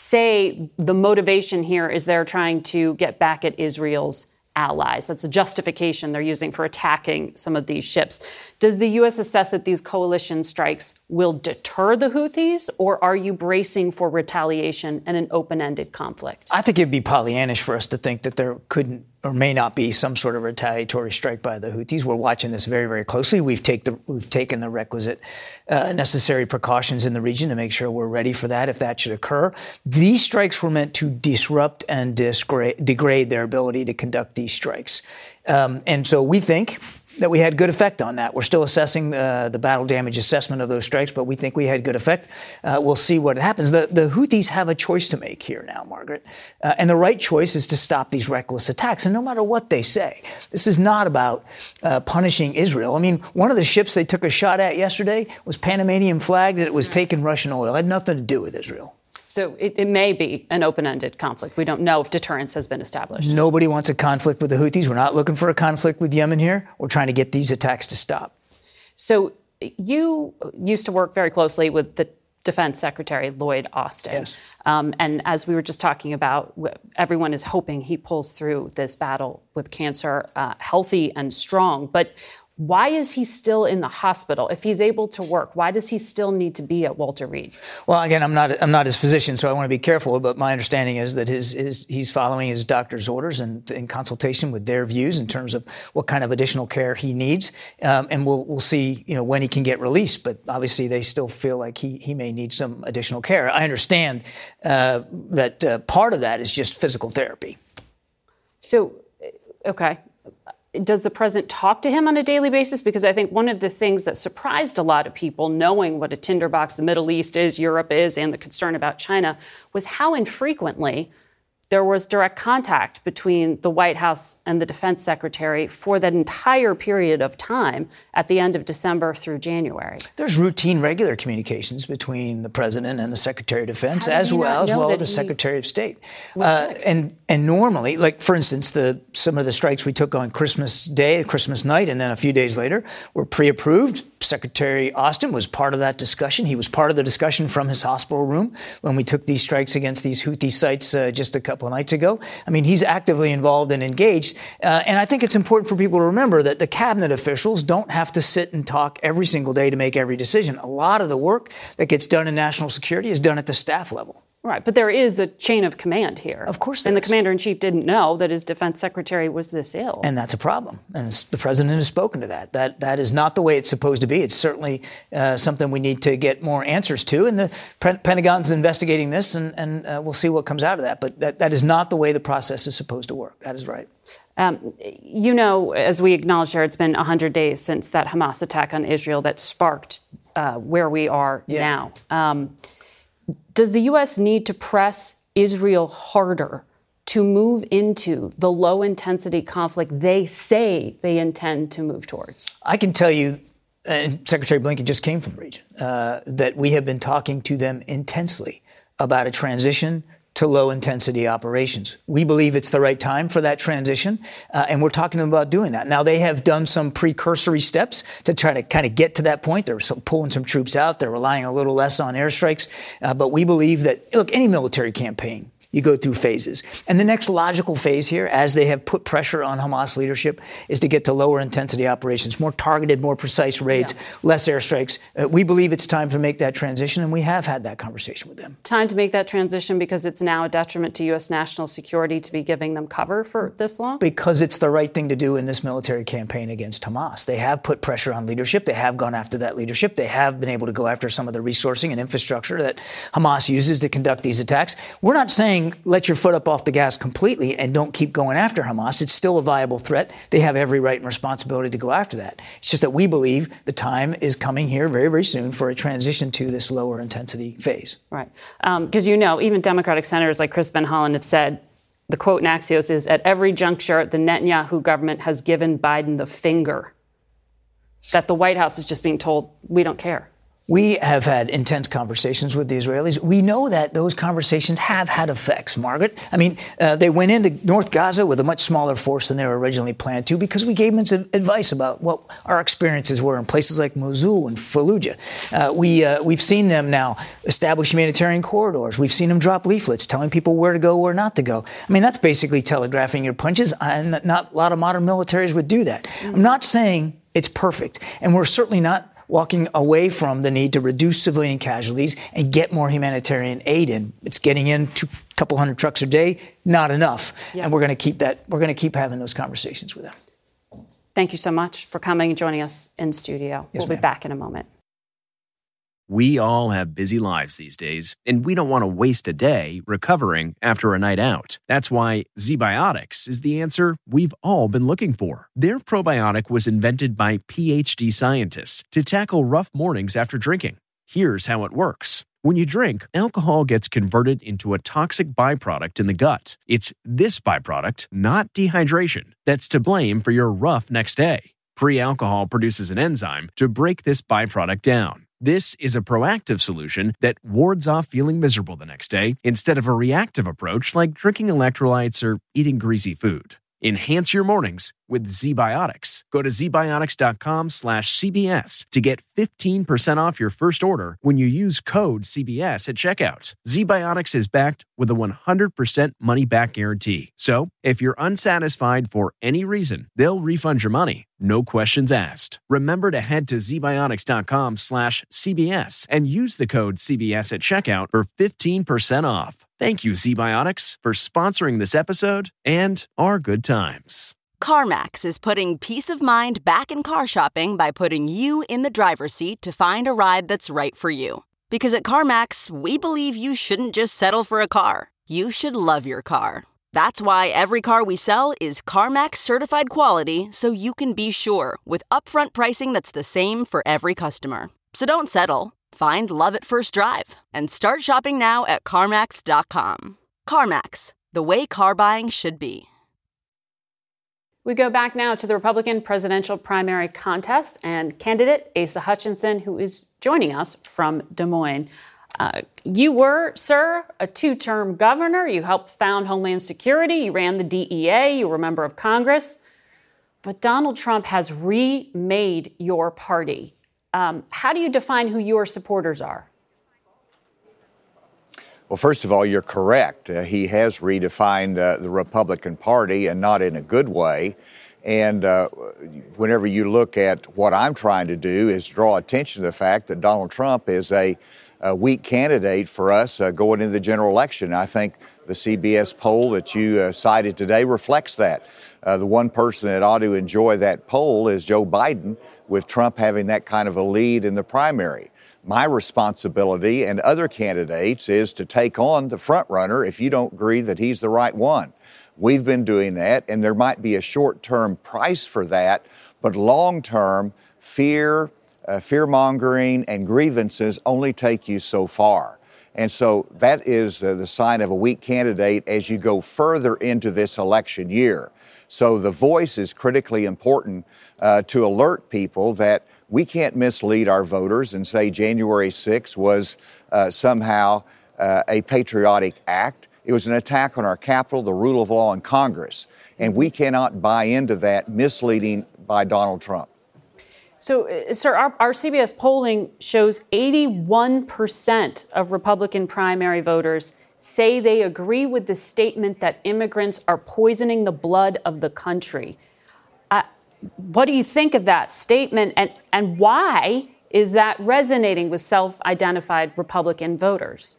say the motivation here is they're trying to get back at Israel's allies. That's a justification they're using for attacking some of these ships. Does the U.S. assess that these coalition strikes will deter the Houthis, or are you bracing for retaliation and an open-ended conflict? I think it'd be Pollyannish for us to think that there couldn't or may not be some sort of retaliatory strike by the Houthis. We're watching this very, very closely. We've taken the requisite necessary precautions in the region to make sure we're ready for that if that should occur. These strikes were meant to disrupt and degrade their ability to conduct these strikes. And so we think that we had good effect on that. We're still assessing the battle damage assessment of those strikes, but we think we had good effect. We'll see what happens. The Houthis have a choice to make here now, Margaret. And the right choice is to stop these reckless attacks. And no matter what they say, this is not about punishing Israel. I mean, one of the ships they took a shot at yesterday was Panamanian flagged, and it was taking Russian oil. It had nothing to do with Israel. So it may be an open-ended conflict. We don't know if deterrence has been established. Nobody wants a conflict with the Houthis. We're not looking for a conflict with Yemen here. We're trying to get these attacks to stop. So you used to work very closely with the Defense Secretary Lloyd Austin. Yes. And as we were just talking about, everyone is hoping he pulls through this battle with cancer healthy and strong. But why is he still in the hospital? If he's able to work, why does he still need to be at Walter Reed? Well, again, I'm not his physician, so I want to be careful. But my understanding is that he's following his doctor's orders and in consultation with their views in terms of what kind of additional care he needs. And we'll see, when he can get released. But obviously, they still feel like he may need some additional care. I understand that part of that is just physical therapy. So, okay. Does the president talk to him on a daily basis? Because I think one of the things that surprised a lot of people, knowing what a tinderbox the Middle East is, Europe is, and the concern about China, was how infrequently there was direct contact between the White House and the defense secretary for that entire period of time at the end of December through January. There's routine, regular communications between the president and the Secretary of Defense, as well as the Secretary of State. And normally, like, for instance, some of the strikes we took on Christmas Day, Christmas night, and then a few days later were pre-approved. Secretary Austin was part of that discussion. He was part of the discussion from his hospital room when we took these strikes against these Houthi sites just a couple of nights ago. I mean, he's actively involved and engaged. And I think it's important for people to remember that the cabinet officials don't have to sit and talk every single day to make every decision. A lot of the work that gets done in national security is done at the staff level. Right, but there is a chain of command here. Of course And the commander-in-chief didn't know that his defense secretary was this ill. And that's a problem. And the president has spoken to that. That is not the way it's supposed to be. It's certainly something we need to get more answers to. And the Pentagon's investigating this, and we'll see what comes out of that. But that is not the way the process is supposed to work. That is right. As we acknowledged here, it's been 100 days since that Hamas attack on Israel that sparked where we are now. Does the U.S. need to press Israel harder to move into the low-intensity conflict they say they intend to move towards? I can tell you, and Secretary Blinken just came from the region, that we have been talking to them intensely about a transition to low-intensity operations. We believe it's the right time for that transition, and we're talking to them about doing that. Now, they have done some precursory steps to try to kind of get to that point. They're pulling some troops out. They're relying a little less on airstrikes. But we believe that, look, any military campaign, you go through phases. And the next logical phase here, as they have put pressure on Hamas leadership, is to get to lower intensity operations, more targeted, more precise raids, less airstrikes. We believe it's time to make that transition, and we have had that conversation with them. Time to make that transition because it's now a detriment to U.S. national security to be giving them cover for this long? Because it's the right thing to do in this military campaign against Hamas. They have put pressure on leadership. They have gone after that leadership. They have been able to go after some of the resourcing and infrastructure that Hamas uses to conduct these attacks. We're not saying let your foot up off the gas completely and don't keep going after Hamas. It's still a viable threat. They have every right and responsibility to go after that. It's just that we believe the time is coming here very, very soon for a transition to this lower intensity phase. Right. Because, even Democratic senators like Chris Van Hollen have said, the quote in Axios is, at every juncture, the Netanyahu government has given Biden the finger. That the White House is just being told, we don't care. We have had intense conversations with the Israelis. We know that those conversations have had effects, Margaret. I mean, they went into North Gaza with a much smaller force than they were originally planned to because we gave them some advice about what our experiences were in places like Mosul and Fallujah. We've seen them now establish humanitarian corridors. We've seen them drop leaflets telling people where to go, where not to go. I mean, that's basically telegraphing your punches, and not a lot of modern militaries would do that. I'm not saying it's perfect, and we're certainly not walking away from the need to reduce civilian casualties and get more humanitarian aid in. It's getting in a couple hundred trucks a day, not enough. Yeah. And we're going to keep that. We're going to keep having those conversations with them. Thank you so much for coming and joining us in studio. Yes, we'll be back in a moment. We all have busy lives these days, and we don't want to waste a day recovering after a night out. That's why ZBiotics is the answer we've all been looking for. Their probiotic was invented by PhD scientists to tackle rough mornings after drinking. Here's how it works. When you drink, alcohol gets converted into a toxic byproduct in the gut. It's this byproduct, not dehydration, that's to blame for your rough next day. Pre-alcohol produces an enzyme to break this byproduct down. This is a proactive solution that wards off feeling miserable the next day instead of a reactive approach like drinking electrolytes or eating greasy food. Enhance your mornings with ZBiotics. Go to zbiotics.com/CBS to get 15% off your first order when you use code CBS at checkout. ZBiotics is backed with a 100% money-back guarantee. So, if you're unsatisfied for any reason, they'll refund your money. No questions asked. Remember to head to zbiotics.com/CBS and use the code CBS at checkout for 15% off. Thank you, ZBiotics, for sponsoring this episode and our good times. CarMax is putting peace of mind back in car shopping by putting you in the driver's seat to find a ride that's right for you. Because at CarMax, we believe you shouldn't just settle for a car. You should love your car. That's why every car we sell is CarMax certified quality, so you can be sure with upfront pricing that's the same for every customer. So don't settle. Find love at first drive and start shopping now at CarMax.com. CarMax, the way car buying should be. We go back now to the Republican presidential primary contest and candidate Asa Hutchinson, who is joining us from Des Moines. You were, sir, a two-term governor. You helped found Homeland Security. You ran the DEA. You were a member of Congress. But Donald Trump has remade your party. How do you define who your supporters are? Well, first of all, you're correct. He has redefined the Republican Party, and not in a good way. And whenever you look at what I'm trying to do is draw attention to the fact that Donald Trump is a weak candidate for us going into the general election. I think the CBS poll that you cited today reflects that. The one person that ought to enjoy that poll is Joe Biden, with Trump having that kind of a lead in the primary. My responsibility and other candidates is to take on the front runner if you don't agree that he's the right one. We've been doing that, and there might be a short-term price for that, but long-term, fear-mongering and grievances only take you so far. And so that is the sign of a weak candidate as you go further into this election year. So the voice is critically important to alert people that we can't mislead our voters and say January 6th was somehow a patriotic act. It was an attack on our Capitol, the rule of law, and Congress. And we cannot buy into that misleading by Donald Trump. So, sir, our CBS polling shows 81% of Republican primary voters say they agree with the statement that immigrants are poisoning the blood of the country. What do you think of that statement, and why is that resonating with self-identified Republican voters?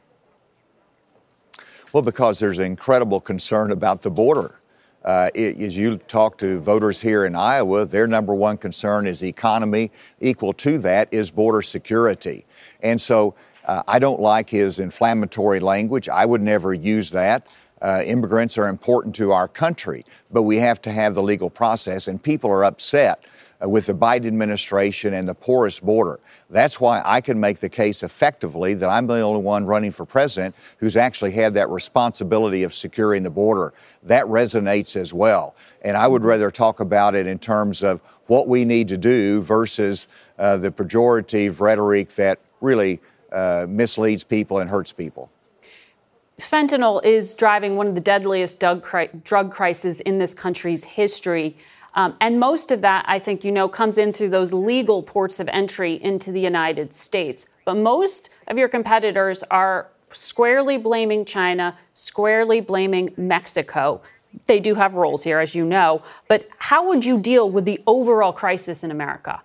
Well, because there's an incredible concern about the border. As you talk to voters here in Iowa, their number one concern is the economy. Equal to that is border security. And so I don't like his inflammatory language. I would never use that. Immigrants are important to our country, but we have to have the legal process, and people are upset with the Biden administration and the porous border. That's why I can make the case effectively that I'm the only one running for president who's actually had that responsibility of securing the border. That resonates as well. And I would rather talk about it in terms of what we need to do versus the pejorative rhetoric that really misleads people and hurts people. Fentanyl is driving one of the deadliest drug crises in this country's history. And most of that, I think, comes in through those legal ports of entry into the United States. But most of your competitors are squarely blaming China, squarely blaming Mexico. They do have roles here, as you know. But how would you deal with the overall crisis in America?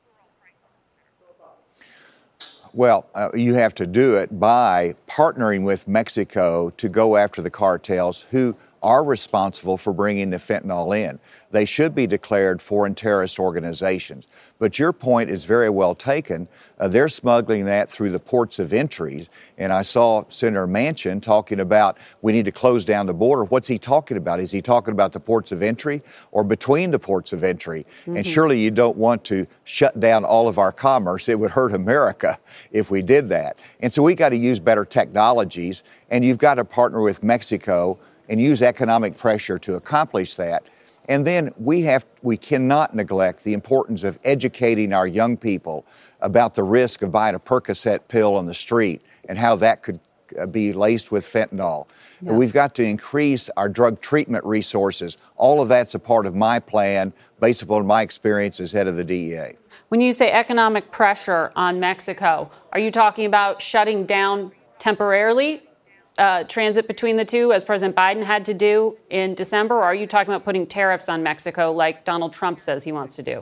Well, you have to do it by partnering with Mexico to go after the cartels who are responsible for bringing the fentanyl in. They should be declared foreign terrorist organizations. But your point is very well taken. They're smuggling that through the ports of entry. And I saw Senator Manchin talking about we need to close down the border. What's he talking about? Is he talking about the ports of entry or between the ports of entry? Mm-hmm. And surely you don't want to shut down all of our commerce. It would hurt America if we did that. And so we got to use better technologies, and you've got to partner with Mexico and use economic pressure to accomplish that. And then we cannot neglect the importance of educating our young people about the risk of buying a Percocet pill on the street and how that could be laced with fentanyl. Yeah. We've got to increase our drug treatment resources. All of that's a part of my plan based upon my experience as head of the DEA. When you say economic pressure on Mexico, are you talking about shutting down temporarily transit between the two, as President Biden had to do in December, or are you talking about putting tariffs on Mexico like Donald Trump says he wants to do?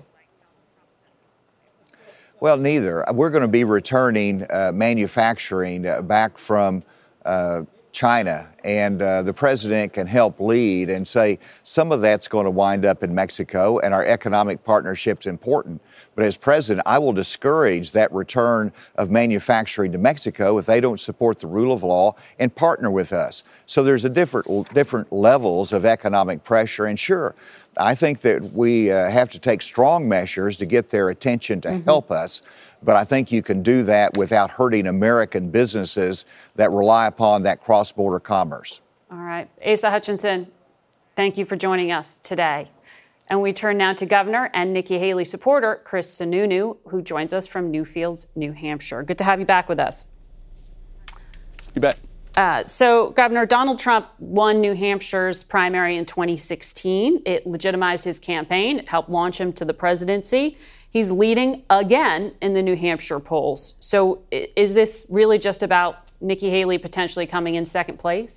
Well, neither. We're going to be returning manufacturing back from China, and the president can help lead and say some of that's going to wind up in Mexico, and our economic partnership's important. But as president, I will discourage that return of manufacturing to Mexico if they don't support the rule of law and partner with us. So there's a different levels of economic pressure. And sure, I think that we have to take strong measures to get their attention to help us. But I think you can do that without hurting American businesses that rely upon that cross-border commerce. All right. Asa Hutchinson, thank you for joining us today. And we turn now to Governor and Nikki Haley supporter Chris Sununu, who joins us from Newfields, New Hampshire. Good to have you back with us. You bet. So, Governor, Donald Trump won New Hampshire's primary in 2016. It legitimized his campaign. It helped launch him to the presidency. He's leading again in the New Hampshire polls. So is this really just about Nikki Haley potentially coming in second place?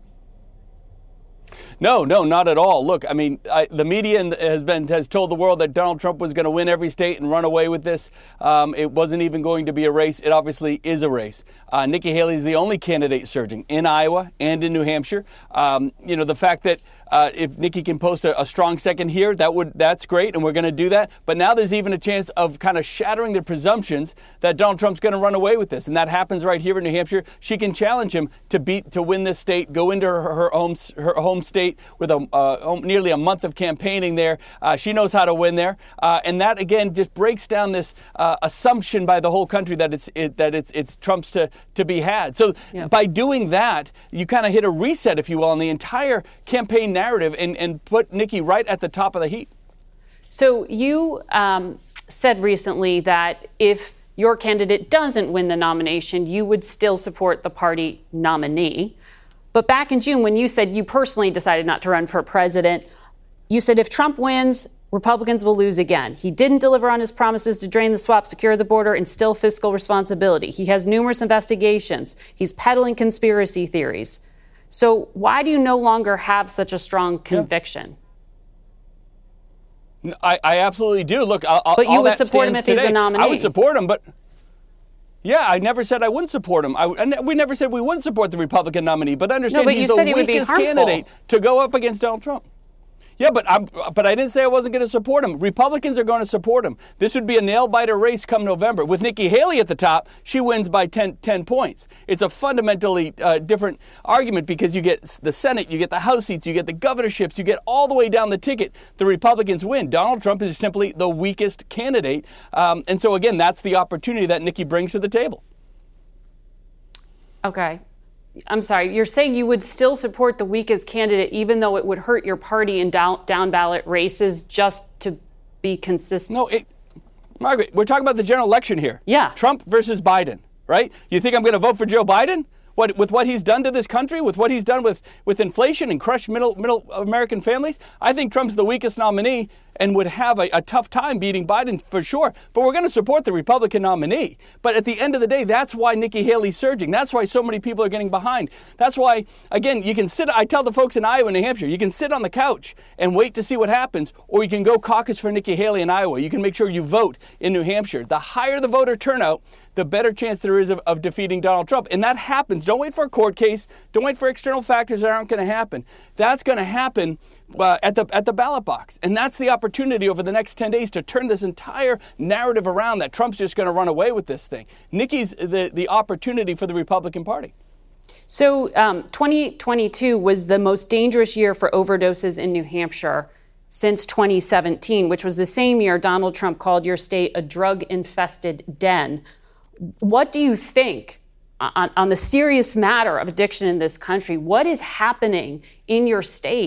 No, not at all. Look, I mean, the media has told the world that Donald Trump was going to win every state and run away with this. It wasn't even going to be a race. It obviously is a race. Nikki Haley is the only candidate surging in Iowa and in New Hampshire. The fact that if Nikki can post a strong second here, that's great, and we're going to do that. But now there's even a chance of kind of shattering the presumptions that Donald Trump's going to run away with this, and that happens right here in New Hampshire. She can challenge him to win this state, go into her home state with nearly a month of campaigning there. She knows how to win there, and that again just breaks down this assumption by the whole country that it's Trump's to be had. So by doing that, you kind of hit a reset, if you will, on the entire campaign narrative and put Nikki right at the top of the heap. So you said recently that if your candidate doesn't win the nomination, you would still support the party nominee. But back in June, when you said you personally decided not to run for president, you said if Trump wins, Republicans will lose again. He didn't deliver on his promises to drain the swamp, secure the border, instill fiscal responsibility. He has numerous investigations. He's peddling conspiracy theories. So why do you no longer have such a strong conviction? I absolutely do. Look, but you would support him if he's the nominee. I would support him, but yeah, I never said I wouldn't support him. We never said we wouldn't support the Republican nominee, but understand he's the weakest candidate to go up against Donald Trump. Yeah, but I didn't say I wasn't going to support him. Republicans are going to support him. This would be a nail-biter race come November. With Nikki Haley at the top, she wins by 10 points. It's a fundamentally different argument because you get the Senate, you get the House seats, you get the governorships, you get all the way down the ticket. The Republicans win. Donald Trump is simply the weakest candidate. And so, again, that's the opportunity that Nikki brings to the table. Okay. I'm sorry, you're saying you would still support the weakest candidate even though it would hurt your party in down ballot races just to be consistent? No, Margaret, we're talking about the general election here. Yeah. Trump versus Biden, right? You think I'm going to vote for Joe Biden? With what he's done to this country, with what he's done with inflation and crushed middle American families? I think Trump's the weakest nominee and would have a tough time beating Biden for sure. But we're going to support the Republican nominee. But at the end of the day, that's why Nikki Haley's surging. That's why so many people are getting behind. That's why, again, you can I tell the folks in Iowa and New Hampshire, you can sit on the couch and wait to see what happens, or you can go caucus for Nikki Haley in Iowa. You can make sure you vote in New Hampshire. The higher the voter turnout, the better chance there is of defeating Donald Trump. And that happens. Don't wait for a court case. Don't wait for external factors that aren't going to happen. That's going to happen at the ballot box. And that's the opportunity over the next 10 days to turn this entire narrative around that Trump's just going to run away with this thing. Nikki's the opportunity for the Republican Party. So 2022 was the most dangerous year for overdoses in New Hampshire since 2017, which was the same year Donald Trump called your state a drug-infested den. What do you think on the serious matter of addiction in this country? What is happening in your state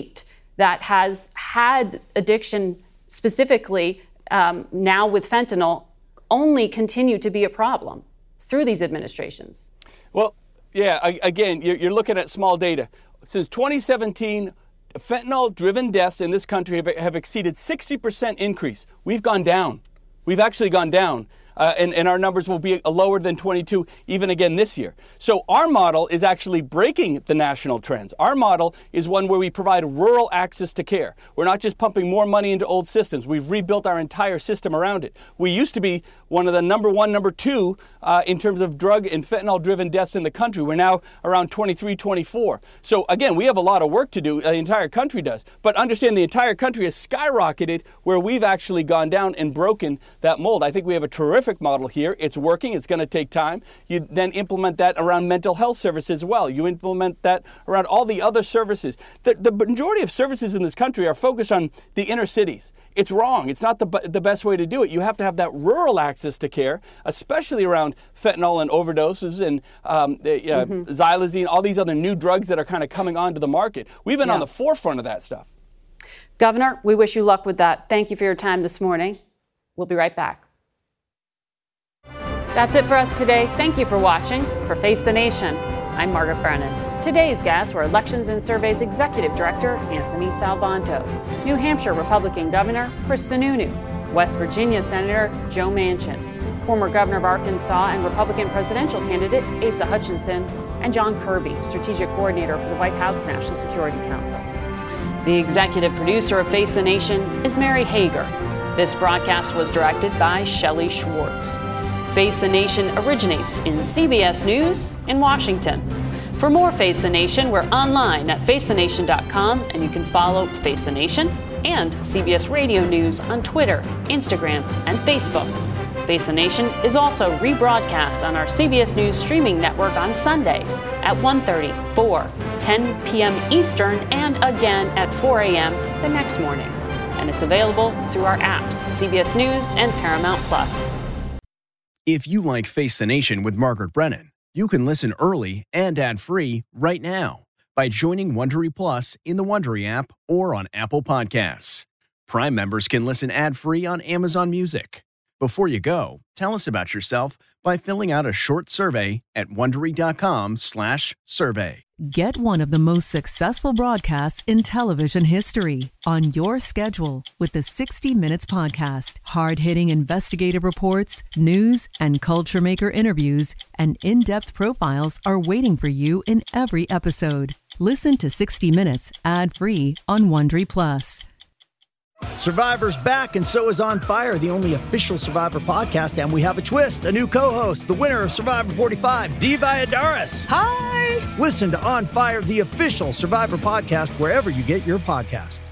that has had addiction specifically now with fentanyl only continue to be a problem through these administrations? Well, yeah, again, you're looking at small data. Since 2017, fentanyl-driven deaths in this country have exceeded 60% increase. We've gone down. We've actually gone down. And our numbers will be lower than 22 even again this year. So our model is actually breaking the national trends. Our model is one where we provide rural access to care. We're not just pumping more money into old systems. We've rebuilt our entire system around it. We used to be one of the number one, number two in terms of drug and fentanyl-driven deaths in the country. We're now around 23, 24. So again, we have a lot of work to do. The entire country does. But understand the entire country has skyrocketed where we've actually gone down and broken that mold. I think we have a terrific model here. It's working. It's going to take time. You then implement that around mental health services as well. You implement that around all the other services. The majority of services in this country are focused on the inner cities. It's wrong. It's not the best way to do it. You have to have that rural access to care, especially around fentanyl and overdoses and xylazine, all these other new drugs that are kind of coming onto the market. We've been on the forefront of that stuff. Governor, we wish you luck with that. Thank you for your time this morning. We'll be right back. That's it for us today. Thank you for watching. For Face the Nation, I'm Margaret Brennan. Today's guests were Elections and Surveys Executive Director Anthony Salvanto, New Hampshire Republican Governor Chris Sununu, West Virginia Senator Joe Manchin, former Governor of Arkansas and Republican presidential candidate Asa Hutchinson, and John Kirby, Strategic Coordinator for the White House National Security Council. The executive producer of Face the Nation is Mary Hager. This broadcast was directed by Shelley Schwartz. Face the Nation originates in CBS News in Washington. For more Face the Nation, we're online at facethenation.com, and you can follow Face the Nation and CBS Radio News on Twitter, Instagram, and Facebook. Face the Nation is also rebroadcast on our CBS News streaming network on Sundays at 1:30, 4, 10 p.m. Eastern, and again at 4 a.m. the next morning. And it's available through our apps, CBS News and Paramount Plus. If you like Face the Nation with Margaret Brennan, you can listen early and ad-free right now by joining Wondery Plus in the Wondery app or on Apple Podcasts. Prime members can listen ad-free on Amazon Music. Before you go, tell us about yourself by filling out a short survey at Wondery.com/survey. Get one of the most successful broadcasts in television history on your schedule with the 60 Minutes Podcast. Hard-hitting investigative reports, news, and culture maker interviews, and in-depth profiles are waiting for you in every episode. Listen to 60 Minutes ad-free on Wondery Plus. Survivor's back, and so is On Fire, the only official Survivor podcast, and we have a twist, a new co-host, the winner of Survivor 45, Dee Valladares. Hi! Listen to On Fire, the official Survivor podcast, wherever you get your podcast.